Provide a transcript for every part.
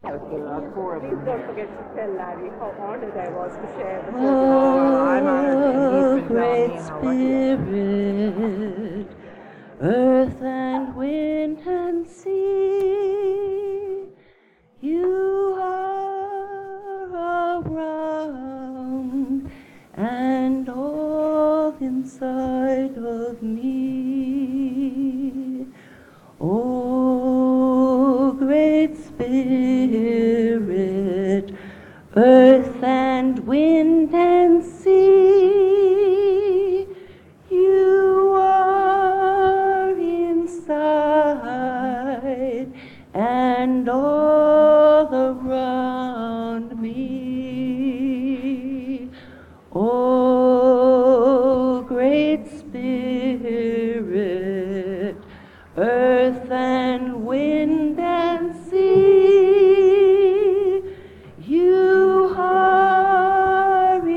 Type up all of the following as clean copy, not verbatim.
Please don't forget to tell Larry how honored I was to share the Oh, great Spirit, earth and wind and sea, you are around and all inside of me. Oh, great Spirit, earth and wind and sea, you are inside and all around me. Oh, great Spirit, earth and wind and sea, you are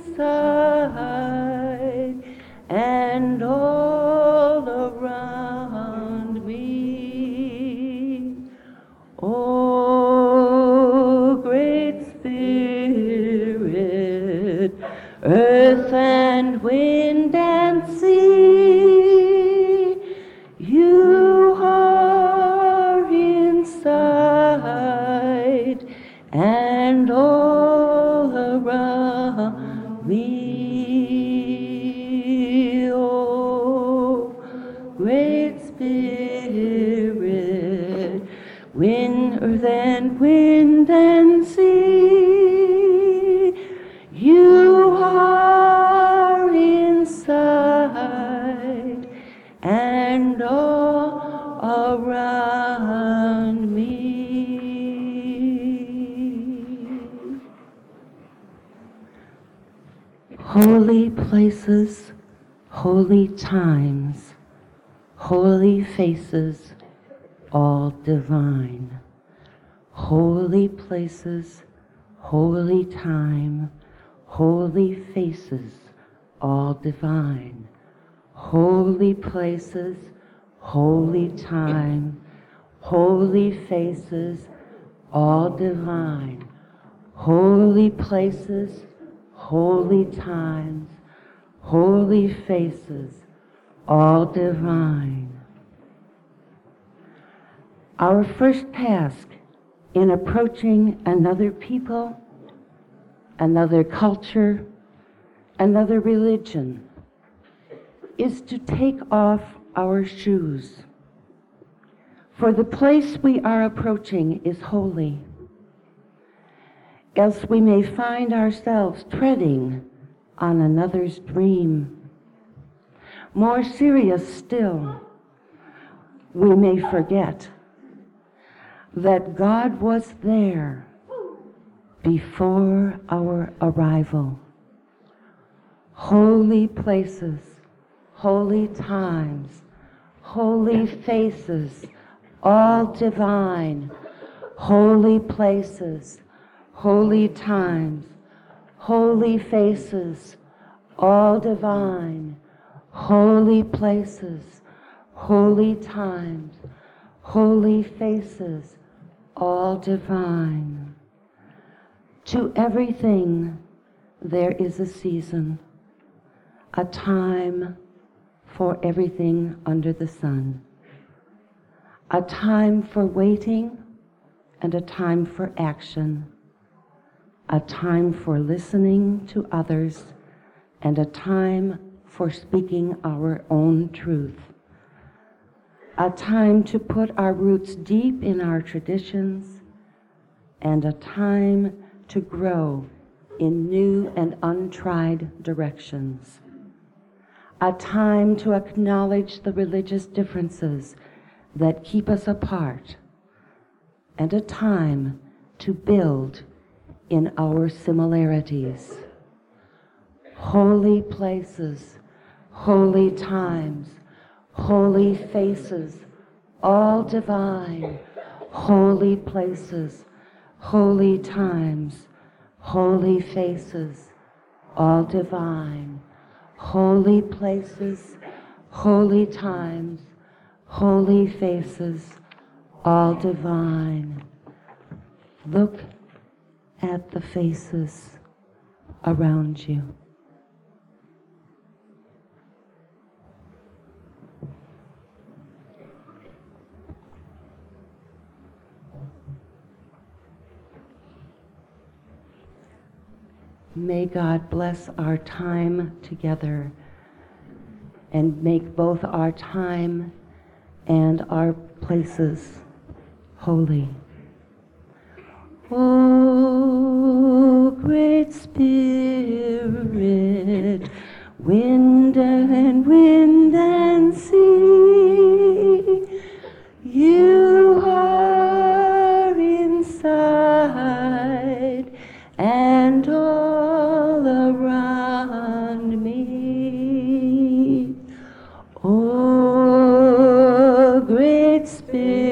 inside and all around me. Oh, great Spirit, earth and wind and sea, you are inside and all around me. Oh, great Spirit, earth and wind and sea, you are inside and all around me. Holy places, holy times, holy faces, all divine. Holy places, holy time, holy faces, all divine. Holy places, holy time, holy faces, all divine. Holy places, holy times, holy faces, all divine. Our first task in approaching another people, another culture, another religion is to take off our shoes. For the place we are approaching is holy, else we may find ourselves treading on another's dream. More serious still, we may forget that God was there before our arrival. Holy places, holy times, holy faces, all divine. Holy places, holy times, holy faces, all divine. Holy places, holy times, holy faces, all divine. To everything there is a season, a time for everything under the sun, a time for waiting and a time for action, a time for listening to others and a time for speaking our own truth, a time to put our roots deep in our traditions, and a time to grow in new and untried directions. A time to acknowledge the religious differences that keep us apart, and a time to build in our similarities. Holy places, holy times, holy faces, all divine. Holy places, holy times, holy faces, all divine. Holy places, holy times, holy faces, all divine. Look at the faces around you. May God bless our time together and make both our time and our places holy. Oh, great Spirit, wind and sea, you are inside and all around me. Oh, great Spirit,